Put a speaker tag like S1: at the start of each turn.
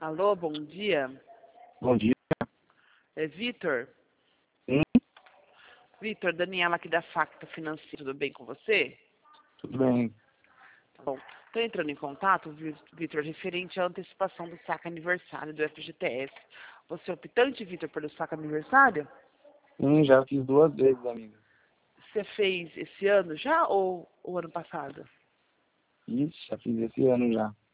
S1: Alô, bom dia.
S2: Bom dia.
S1: É Vitor?
S2: Sim,
S1: Vitor, Daniela aqui da Facta Financeira, tudo bem com você?
S2: tudo bem.
S1: Tá bom. Estou entrando em contato, Vitor, referente à antecipação do saque aniversário do FGTS. Você é optante, Vitor, pelo saque aniversário?
S2: Sim, já fiz 2 vezes, amiga.
S1: Você fez esse ano já ou o ano passado?
S2: Isso, já fiz esse ano já.